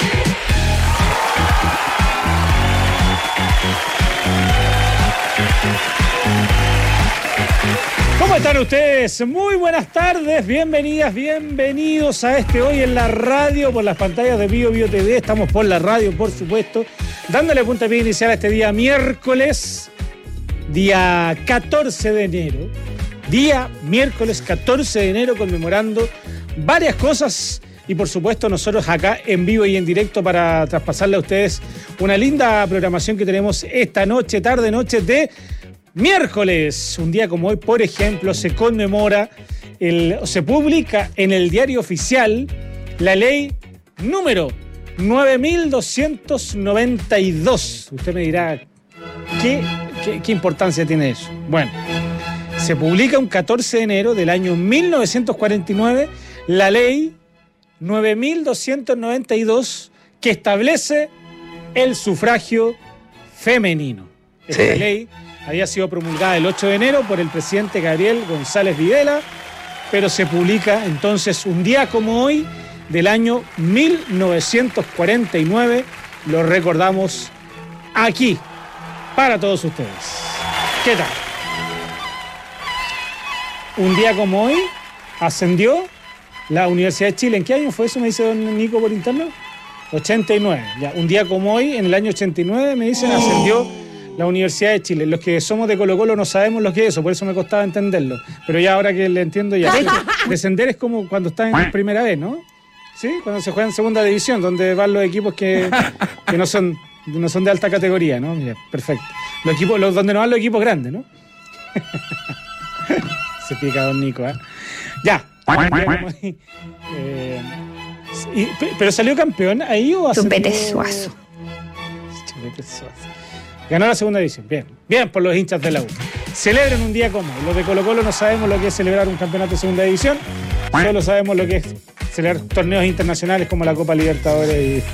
¿Cómo están ustedes? Muy buenas tardes, bienvenidas, bienvenidos a Hoy en la Radio por las pantallas de Bio TV. Estamos por la radio, por supuesto, dándole puntapié inicial a este día miércoles, día 14 de enero. Día miércoles 14 de enero, conmemorando varias cosas y por supuesto nosotros acá en vivo y en directo para traspasarle a ustedes una linda programación que tenemos esta noche, tarde-noche de miércoles. Un día como hoy, por ejemplo, se conmemora, se publica en el Diario Oficial la ley número 9292. Usted me dirá, ¿qué importancia tiene eso? Bueno, se publica un 14 de enero del año 1949 la ley 9292 que establece el sufragio femenino. Esta ley había sido promulgada el 8 de enero por el presidente Gabriel González Videla, pero se publica entonces un día como hoy del año 1949. Lo recordamos aquí para todos ustedes. ¿Qué tal? Un día como hoy ascendió la Universidad de Chile. ¿En qué año fue eso? Me dice don Nico por interno. 89. Ya, un día como hoy, en el año 89, me dicen, ascendió la Universidad de Chile. Los que somos de Colo Colo no sabemos lo que es eso, por eso me costaba entenderlo. Pero ya ahora que le entiendo ya. Descender es como cuando estás en primera vez, ¿no? ¿Sí? Cuando se juega en segunda división, donde van los equipos que no son de alta categoría, ¿no? Mira, perfecto. Donde no van los equipos grandes, ¿no? Se pica don Nico, ¿eh? Ya. ¿Pero salió campeón ahí o
Chupete Suazo.
Ganó la segunda división. Bien. Bien por los hinchas de la U. Celebran un día como hoy. Los de Colo Colo no sabemos lo que es celebrar un campeonato de segunda división. Solo sabemos lo que es celebrar torneos internacionales como la Copa Libertadores.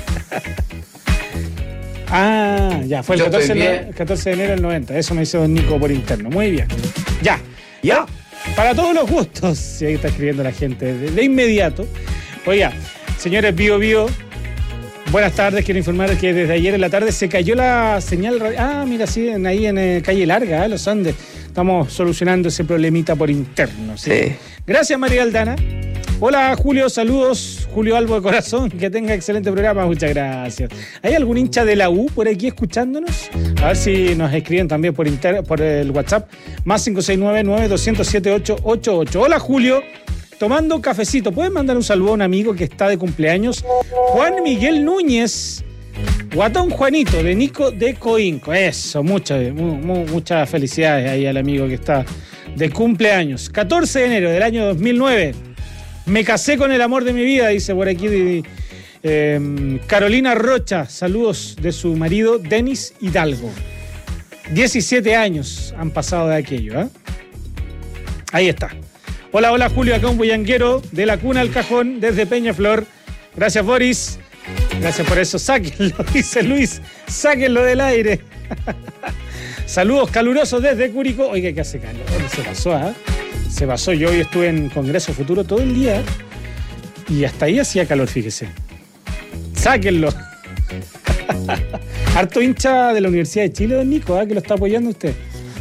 Ya. Fue el 14 de enero del 90. Eso me hizo don Nico por interno. Muy bien. Ya. Para todos los gustos. Si ahí está escribiendo la gente de inmediato. Oiga, señores Bio, buenas tardes. Quiero informar que desde ayer en la tarde se cayó la señal. Mira, sí, ahí en Calle Larga, Los Andes. Estamos solucionando ese problemita por interno. Sí. Gracias, María Aldana. Hola, Julio, saludos. Julio Albo de corazón, que tenga excelente programa. Muchas gracias. ¿Hay algún hincha de la U por aquí escuchándonos? A ver si nos escriben también por el WhatsApp. Más 569-9207-888. Hola, Julio. Tomando cafecito. ¿Pueden mandar un saludo a un amigo que está de cumpleaños? Juan Miguel Núñez, Guatón Juanito, de Nico de Coinco. Eso, muchas felicidades ahí al amigo que está de cumpleaños. 14 de enero del año 2009. Me casé con el amor de mi vida, dice por aquí Carolina Rocha. Saludos de su marido, Denis Hidalgo. 17 años han pasado de aquello, ¿eh? Ahí está. Hola, Julio, acá un bullanguero de la cuna al cajón desde Peñaflor. Gracias, Boris. Gracias por eso. Sáquenlo, dice Luis. Sáquenlo del aire. Saludos calurosos desde Curicó. Oiga, que hace calor. Se pasó, ¿eh? Se pasó. Yo hoy estuve en Congreso Futuro todo el día y hasta ahí hacía calor, fíjese. Sáquenlo. Harto hincha de la Universidad de Chile, don Nico, que lo está apoyando usted.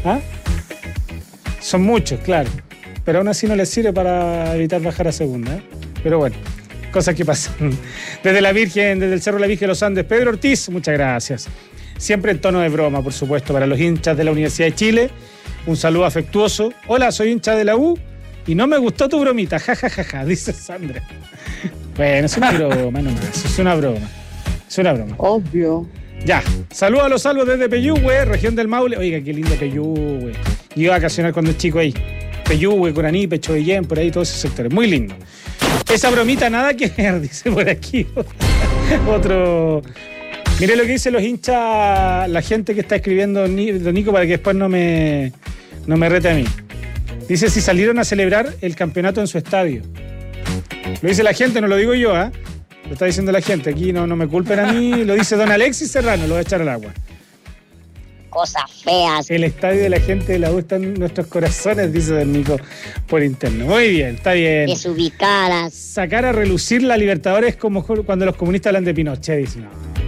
Son muchos, claro. Pero aún así no les sirve para evitar bajar a segunda. Pero bueno, cosas que pasan. Desde el Cerro de la Virgen de los Andes, Pedro Ortiz, muchas gracias. Siempre en tono de broma, por supuesto, para los hinchas de la Universidad de Chile. Un saludo afectuoso. Hola, soy hincha de la U y no me gustó tu bromita. Ja, dice Sandra. Bueno, es una broma nomás. Es una broma.
Obvio.
Ya. Saludos a los salvos desde Peyúgue, región del Maule. Oiga, qué lindo Peyúgue. Yo iba a vacacionar cuando es chico ahí. Peyúgue, Curaní, Pechoillén, por ahí, todos esos sectores. Muy lindo. Esa bromita nada que ver, dice por aquí. Otro. Mire lo que dice los hinchas, la gente que está escribiendo don Nico, para que después no me rete a mí. Dice si salieron a celebrar el campeonato en su estadio. Lo dice la gente, no lo digo yo, Lo está diciendo la gente. Aquí no me culpen a mí. Lo dice don Alexis Serrano, lo voy a echar al agua.
Cosas feas.
El estadio de la gente de la U está en nuestros corazones, dice don Nico por interno. Muy bien, está bien.
Desubicadas.
Sacar a relucir la Libertadores como cuando los comunistas hablan de Pinochet. Dicen,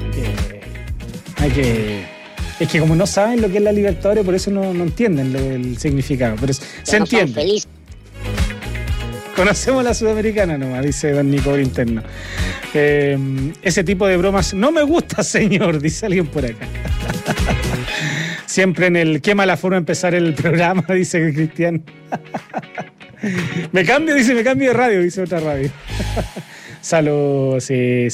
es que como no saben lo que es la Libertadores, por eso no entienden el significado. Pero se entiende. Conocemos la Sudamericana nomás, dice don Nico por interno. Ese tipo de bromas no me gusta, señor, dice alguien por acá. Siempre en el qué mala forma de empezar el programa, dice Cristian. Me cambio de radio, dice otra radio. Saludos.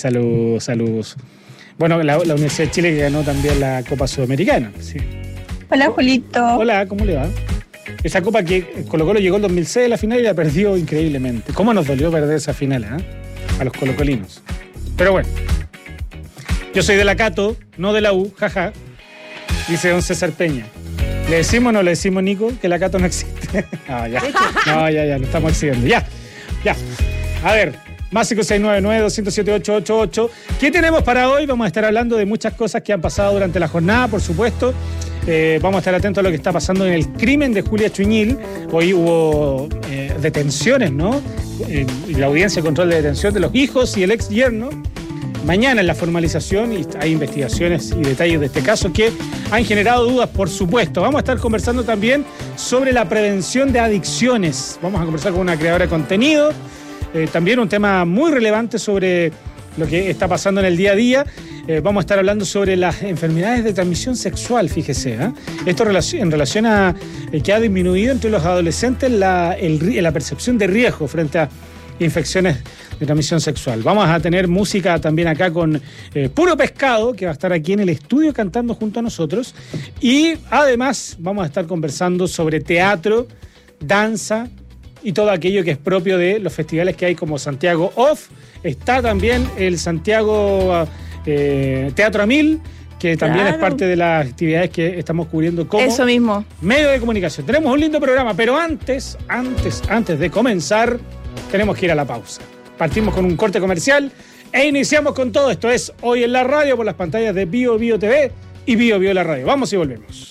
Bueno, la Universidad de Chile que ganó también la Copa Sudamericana. Sí.
Hola, Julito.
Hola, ¿cómo le va? Esa copa que Colo Colo llegó en 2006 a la final y la perdió increíblemente. ¿Cómo nos dolió perder esa final, a los colocolinos? Pero bueno. Yo soy de la Cato, no de la U, jaja. Dice don César Peña. ¿Le decimos o no le decimos, Nico, que la Cato no existe? Ya, lo estamos exigiendo. Ya. A ver, más 569-207-888. ¿Qué tenemos para hoy? Vamos a estar hablando de muchas cosas que han pasado durante la jornada, por supuesto. Vamos a estar atentos a lo que está pasando en el crimen de Julia Chuñil. Hoy hubo detenciones, ¿no? Y la audiencia de control de detención de los hijos y el ex yerno. Mañana en la formalización y hay investigaciones y detalles de este caso que han generado dudas, por supuesto. Vamos a estar conversando también sobre la prevención de adicciones. Vamos a conversar con una creadora de contenido. También un tema muy relevante sobre lo que está pasando en el día a día. Vamos a estar hablando sobre las enfermedades de transmisión sexual, fíjese. Esto en relación a que ha disminuido entre los adolescentes la percepción de riesgo frente a infecciones de transmisión sexual. Vamos a tener música también acá con Puro Pescado, que va a estar aquí en el estudio cantando junto a nosotros. Y además vamos a estar conversando sobre teatro, danza y todo aquello que es propio de los festivales que hay como Santiago Off. Está también el Santiago Teatro a Mil, que también es parte de las actividades que estamos cubriendo como
eso mismo,
medio de comunicación. Tenemos un lindo programa, pero antes de comenzar, tenemos que ir a la pausa. Partimos con un corte comercial e iniciamos con todo. Esto es Hoy en la Radio por las pantallas de Bio Bio TV y Bio Bio la Radio. Vamos y volvemos.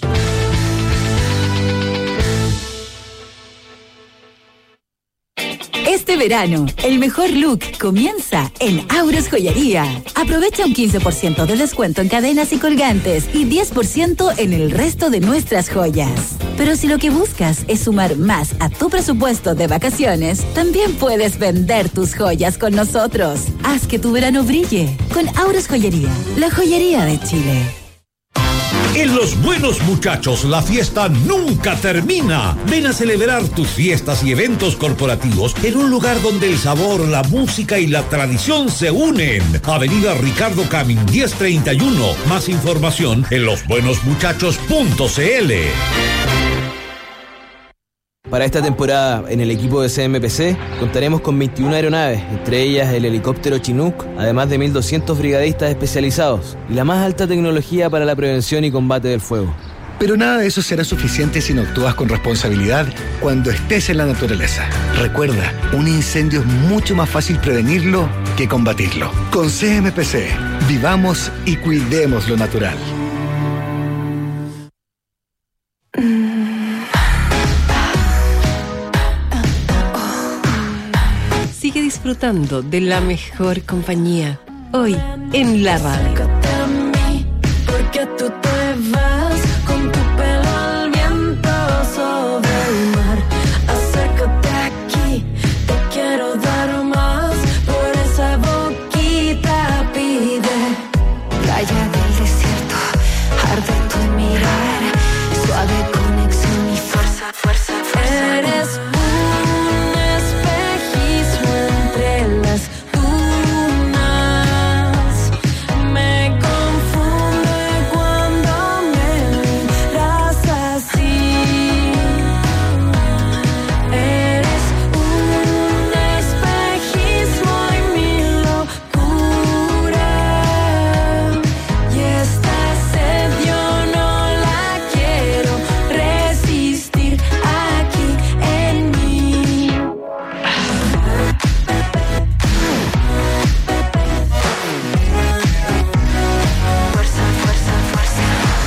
Este verano, el mejor look comienza en Auros Joyería. Aprovecha un 15% de descuento en cadenas y colgantes y 10% en el resto de nuestras joyas. Pero si lo que buscas es sumar más a tu presupuesto de vacaciones, también puedes vender tus joyas con nosotros. Haz que tu verano brille con Auros Joyería, la joyería de Chile.
En Los Buenos Muchachos la fiesta nunca termina. Ven a celebrar tus fiestas y eventos corporativos en un lugar donde el sabor, la música y la tradición se unen. Avenida Ricardo Camin 1031. Más información en losbuenosmuchachos.cl.
Para esta temporada, en el equipo de CMPC, contaremos con 21 aeronaves, entre ellas el helicóptero Chinook, además de 1.200 brigadistas especializados y la más alta tecnología para la prevención y combate del fuego.
Pero nada de eso será suficiente si no actúas con responsabilidad cuando estés en la naturaleza. Recuerda, un incendio es mucho más fácil prevenirlo que combatirlo. Con CMPC, vivamos y cuidemos lo natural.
Sigue disfrutando de la mejor compañía. Hoy en la radio.
Porque tú te vas con tu pelo al viento sobre el mar. Acércate aquí, te quiero dar más. Por esa boquita pide. Playa del desierto, arde tu mirar. Suave conexión y fuerza, fuerza, fuerza. Eres un espejismo entre las dunas. Me confunde cuando me miras así. Eres un espejismo y mi locura. Y esta sed yo no la quiero resistir aquí en mí. Fuerza, fuerza, fuerza.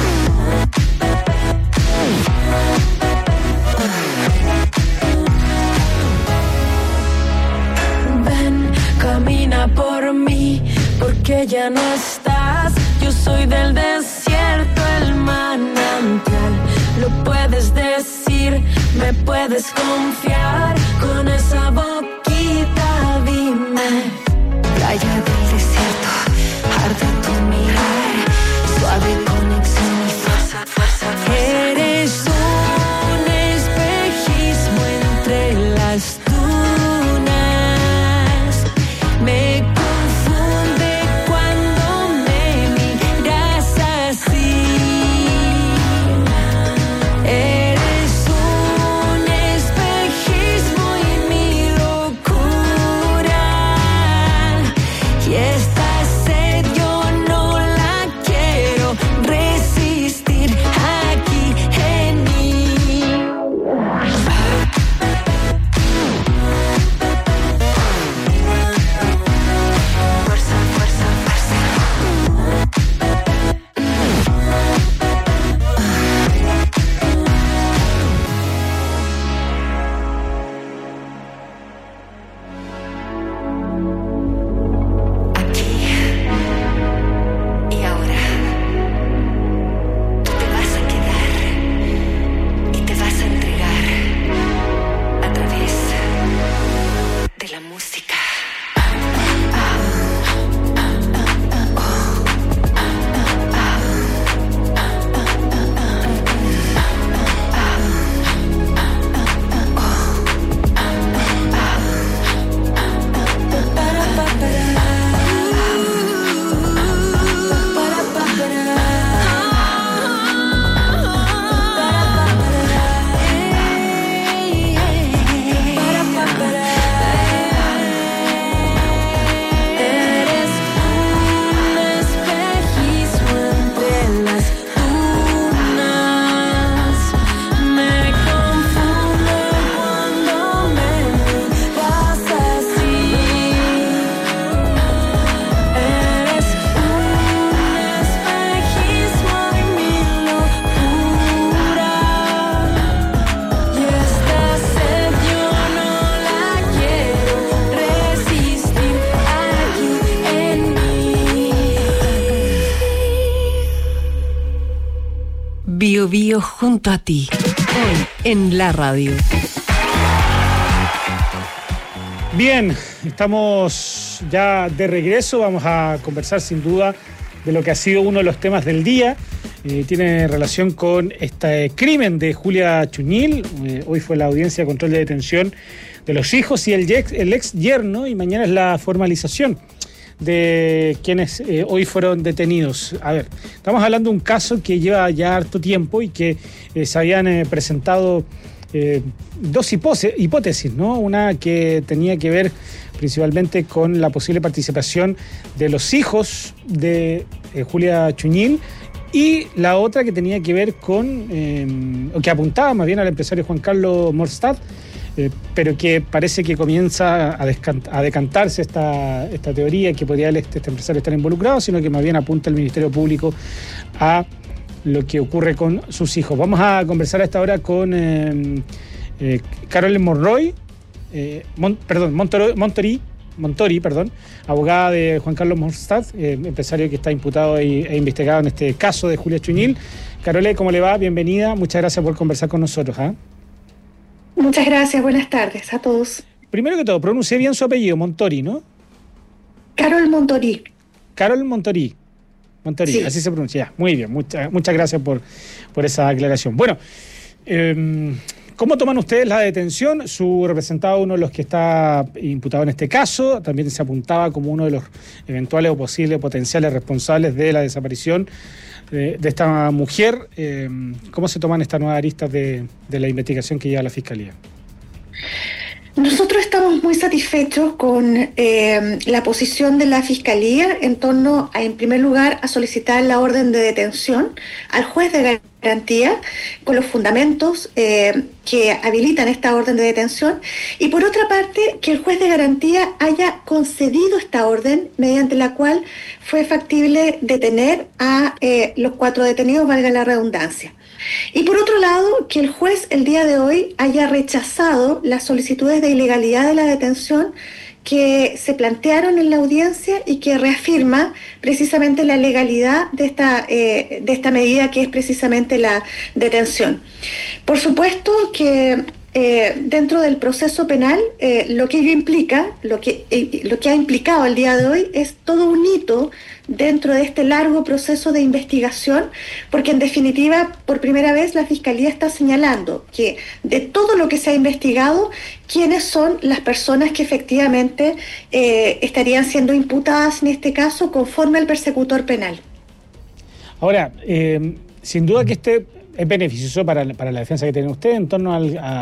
Ven, camina por mí, porque ya no estás. Yo soy del desierto, el manantial. Lo puedes decir, me puedes confiar. Con esa boquita dime. Playa del desierto, arde tu mirar. Suave conexión y fuerza, fuerza, fuerza. Eres un espejismo entre las dunas. Me confunde cuando me miras así. Eres un espejismo y mi
Bio junto a ti. Hoy en la radio.
Bien, estamos ya de regreso. Vamos a conversar sin duda de lo que ha sido uno de los temas del día. Tiene relación con este crimen de Julia Chuñil. Hoy fue la audiencia de control de detención de los hijos y el ex yerno, y mañana es la formalización de quienes hoy fueron detenidos. A ver, estamos hablando de un caso que lleva ya harto tiempo y que se habían presentado dos hipótesis, ¿no? Una que tenía que ver principalmente con la posible participación de los hijos de Julia Chuñil, y la otra que tenía que ver con, o que apuntaba más bien al empresario Juan Carlos Morstad, pero que parece que comienza a decantarse esta teoría que podría este empresario estar involucrado, sino que más bien apunta el Ministerio Público a lo que ocurre con sus hijos. Vamos a conversar a esta hora con Carolyn Montori, abogada de Juan Carlos Morstad, empresario que está imputado e investigado en este caso de Julia Chuñil. Carolyn, ¿cómo le va? Bienvenida. Muchas gracias por conversar con nosotros.
Muchas gracias. Buenas tardes a todos.
Primero que todo, pronuncié bien su apellido, Montori, ¿no?
Carol Montori.
Carol Montori. Sí. Así se pronuncia. Muy bien. Muchas gracias por esa aclaración. Bueno, ¿cómo toman ustedes la detención? Su representado, uno de los que está imputado en este caso, también se apuntaba como uno de los eventuales o posibles potenciales responsables de la desaparición de esta mujer. ¿Cómo se toman estas nuevas aristas de la investigación que lleva la Fiscalía?
Nosotros estamos muy satisfechos con la posición de la Fiscalía en torno a, en primer lugar, a solicitar la orden de detención al juez de garantía con los fundamentos que habilitan esta orden de detención, y por otra parte que el juez de garantía haya concedido esta orden mediante la cual fue factible detener a los 4 detenidos, valga la redundancia. Y por otro lado, que el juez el día de hoy haya rechazado las solicitudes de ilegalidad de la detención que se plantearon en la audiencia y que reafirma precisamente la legalidad de esta medida, que es precisamente la detención. Por supuesto que dentro del proceso penal, lo que ello implica, lo que ha implicado el día de hoy es todo un hito dentro de este largo proceso de investigación, porque en definitiva, por primera vez, la Fiscalía está señalando que de todo lo que se ha investigado, quiénes son las personas que efectivamente estarían siendo imputadas en este caso conforme al persecutor penal.
Ahora, sin duda que es beneficioso para la defensa que tiene usted en torno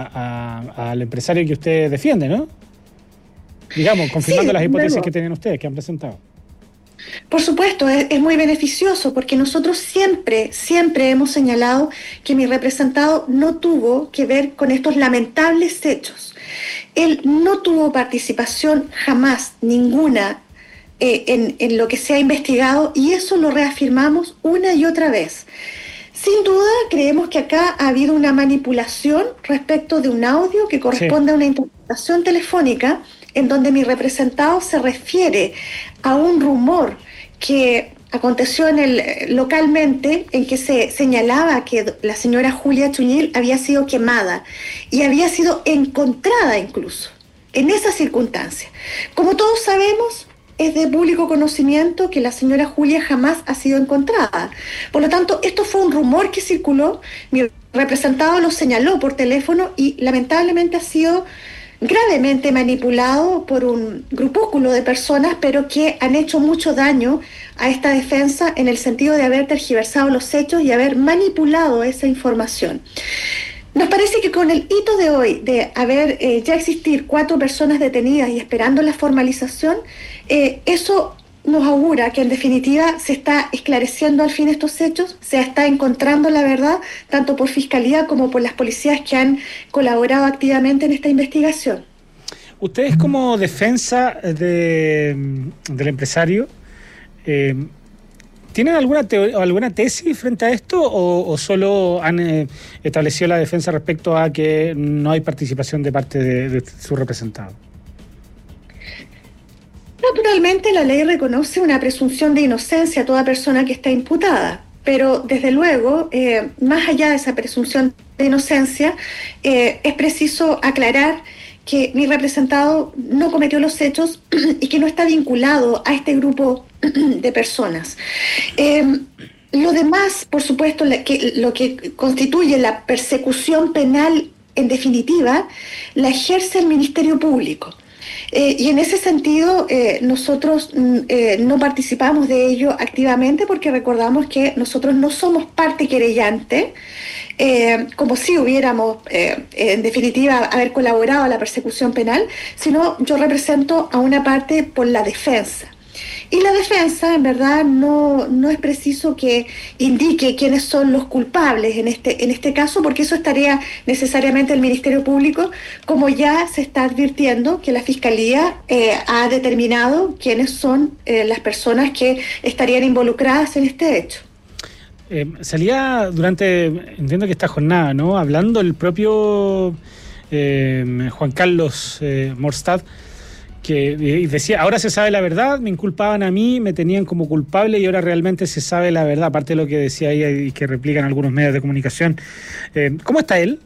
al empresario que usted defiende, ¿no? Digamos, confirmando las hipótesis que tienen ustedes, que han presentado.
Por supuesto, es muy beneficioso, porque nosotros siempre hemos señalado que mi representado no tuvo que ver con estos lamentables hechos. Él no tuvo participación jamás, ninguna, en lo que se ha investigado, y eso lo reafirmamos una y otra vez. Sin duda, creemos que acá ha habido una manipulación respecto de un audio que corresponde a una interpretación telefónica, en donde mi representado se refiere a un rumor que aconteció localmente, en que se señalaba que la señora Julia Chuñil había sido quemada y había sido encontrada incluso en esa circunstancia. Como todos sabemos, es de público conocimiento que la señora Julia jamás ha sido encontrada. Por lo tanto, esto fue un rumor que circuló, mi representado lo señaló por teléfono y lamentablemente ha sido gravemente manipulado por un grupúsculo de personas, pero que han hecho mucho daño a esta defensa en el sentido de haber tergiversado los hechos y haber manipulado esa información. Nos parece que con el hito de hoy, de haber ya existir 4 personas detenidas y esperando la formalización, eso nos augura que en definitiva se está esclareciendo al fin estos hechos, se está encontrando la verdad, tanto por Fiscalía como por las policías que han colaborado activamente en esta investigación.
Ustedes, como defensa del empresario, ¿tienen alguna tesis frente a esto o solo han establecido la defensa respecto a que no hay participación de parte de su representado?
Naturalmente, la ley reconoce una presunción de inocencia a toda persona que está imputada. pero desde luego, más allá de esa presunción de inocencia, es preciso aclarar que mi representado no cometió los hechos y que no está vinculado a este grupo de personas. Lo demás, por supuesto, lo que constituye la persecución penal en definitiva, la ejerce el Ministerio Público. Y en ese sentido, nosotros no participamos de ello activamente porque recordamos que nosotros no somos parte querellante, como si hubiéramos, en definitiva, haber colaborado a la persecución penal, sino yo represento a una parte por la defensa. Y la defensa, en verdad, no es preciso que indique quiénes son los culpables en este caso, porque eso estaría necesariamente el Ministerio Público, como ya se está advirtiendo que la Fiscalía ha determinado quiénes son las personas que estarían involucradas en este hecho.
Salía durante, entiendo que esta jornada, ¿no?, hablando el propio Juan Carlos Morstad, que decía, ahora se sabe la verdad, me inculpaban a mí, me tenían como culpable y ahora realmente se sabe la verdad, aparte de lo que decía ella y que replican algunos medios de comunicación. ¿Cómo está él?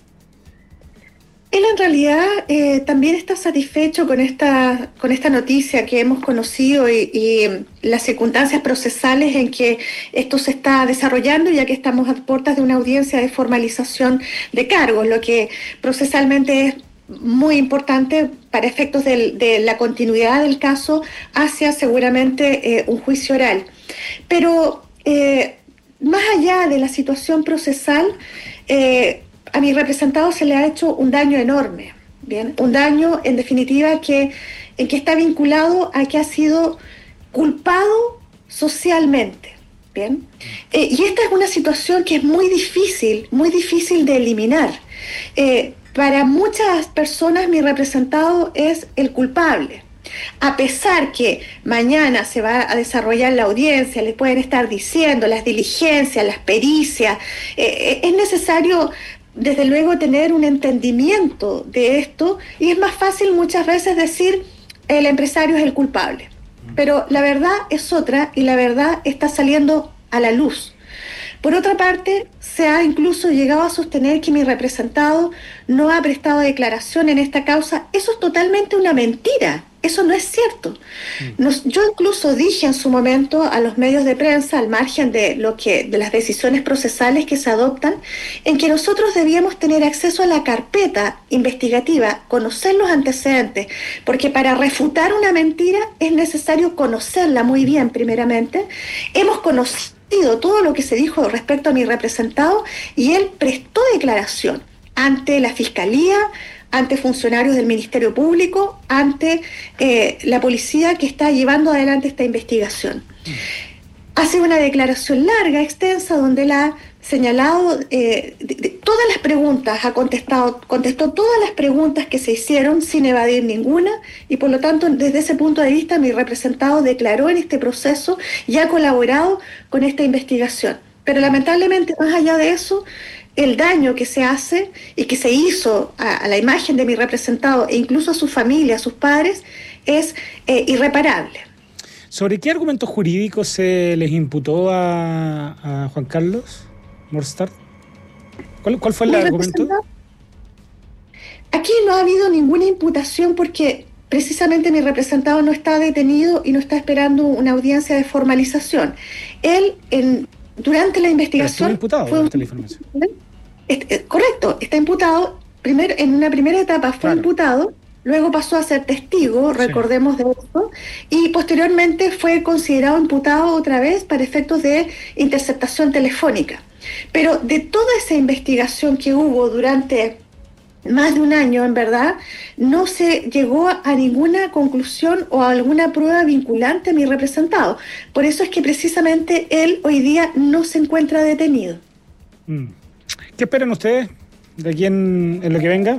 Él en realidad también está satisfecho con esta noticia que hemos conocido y las circunstancias procesales en que esto se está desarrollando, ya que estamos a puertas de una audiencia de formalización de cargos, lo que procesalmente es muy importante para efectos de la continuidad del caso hacia seguramente un juicio oral. Pero más allá de la situación procesal, a mi representado se le ha hecho un daño enorme, ¿bien? Un daño, en definitiva, en que está vinculado a que ha sido culpado socialmente, ¿bien? Y esta es una situación que es muy difícil de eliminar. Para muchas personas mi representado es el culpable. A pesar que mañana se va a desarrollar la audiencia, les pueden estar diciendo las diligencias, las pericias, es necesario desde luego tener un entendimiento de esto y es más fácil muchas veces decir el empresario es el culpable. Pero la verdad es otra y la verdad está saliendo a la luz. Por otra parte, se ha incluso llegado a sostener que mi representado no ha prestado declaración en esta causa. Eso es totalmente una mentira. Eso no es cierto. Yo incluso dije en su momento a los medios de prensa, al margen de las decisiones procesales que se adoptan, en que nosotros debíamos tener acceso a la carpeta investigativa, conocer los antecedentes, porque para refutar una mentira es necesario conocerla muy bien primeramente. Hemos conocido todo lo que se dijo respecto a mi representado y él prestó declaración ante la Fiscalía, ante funcionarios del Ministerio Público, ante la policía que está llevando adelante esta investigación. Ha sido una declaración larga, extensa, donde él ha señalado todas las preguntas, contestó todas las preguntas que se hicieron sin evadir ninguna y por lo tanto desde ese punto de vista mi representado declaró en este proceso y ha colaborado con esta investigación. Pero lamentablemente más allá de eso, el daño que se hace y que se hizo a la imagen de mi representado e incluso a su familia, a sus padres, es irreparable.
¿Sobre qué argumentos jurídicos se les imputó a Juan Carlos Morstad? ¿Cuál fue el argumento?
Aquí no ha habido ninguna imputación porque precisamente mi representado no está detenido y no está esperando una audiencia de formalización. Él, durante la investigación...
imputado durante la información.
Correcto, está imputado. En una primera etapa fue imputado, luego pasó a ser testigo, recordemos de esto, y posteriormente fue considerado imputado otra vez para efectos de interceptación telefónica. Pero de toda esa investigación que hubo durante más de un año, en verdad, no se llegó a ninguna conclusión o a alguna prueba vinculante a mi representado. Por eso es que precisamente él hoy día no se encuentra detenido.
¿Qué esperan ustedes de aquí en lo que venga?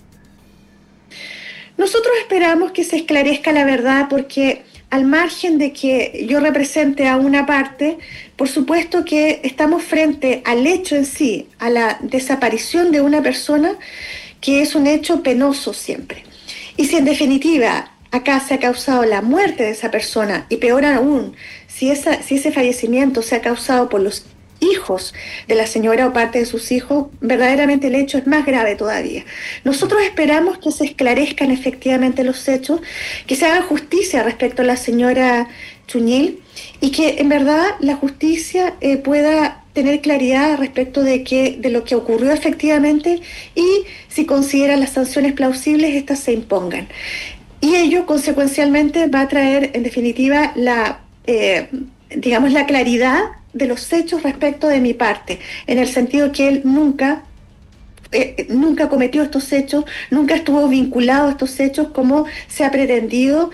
Nosotros esperamos que se esclarezca la verdad porque al margen de que yo represente a una parte, por supuesto que estamos frente al hecho en sí, a la desaparición de una persona, que es un hecho penoso siempre. Y si en definitiva acá se ha causado la muerte de esa persona, y peor aún, si ese fallecimiento se ha causado por los hijos de la señora o parte de sus hijos, verdaderamente el hecho es más grave todavía. Nosotros esperamos que se esclarezcan efectivamente los hechos, que se haga justicia respecto a la señora Chuñil y que en verdad la justicia pueda tener claridad respecto de lo que ocurrió efectivamente y si considera las sanciones plausibles, estas se impongan. Y ello consecuencialmente va a traer en definitiva la claridad de los hechos respecto de mi parte, en el sentido que él nunca cometió estos hechos, nunca estuvo vinculado a estos hechos como se ha pretendido,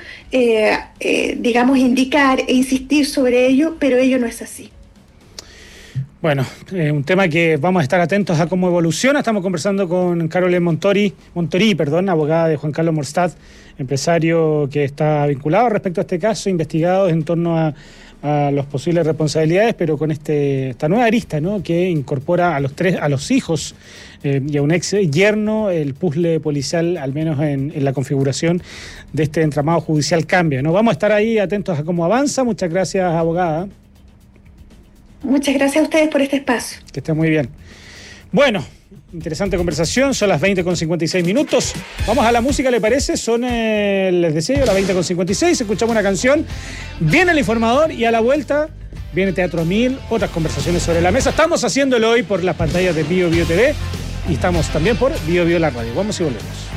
indicar e insistir sobre ello, pero ello no es así.
Bueno, un tema que vamos a estar atentos a cómo evoluciona. Estamos conversando con Carolyn Montori, abogada de Juan Carlos Morstad, empresario que está vinculado respecto a este caso, investigado en torno a las posibles responsabilidades, pero con esta nueva arista, ¿no?, que incorpora a los hijos y a un ex yerno. El puzzle policial, al menos en la configuración de este entramado judicial, cambia, ¿no? Vamos a estar ahí atentos a cómo avanza. Muchas gracias, abogada.
Muchas gracias a ustedes por este espacio.
Que esté muy bien. Bueno, interesante conversación, son las 20:56. Vamos a la música, ¿le parece? Son, les decía yo, las 20:56, escuchamos una canción, viene el informador y a la vuelta viene Teatro 1000, otras conversaciones sobre la mesa. Estamos haciéndolo hoy por las pantallas de Bio TV y estamos también por Bio la radio. Vamos y volvemos.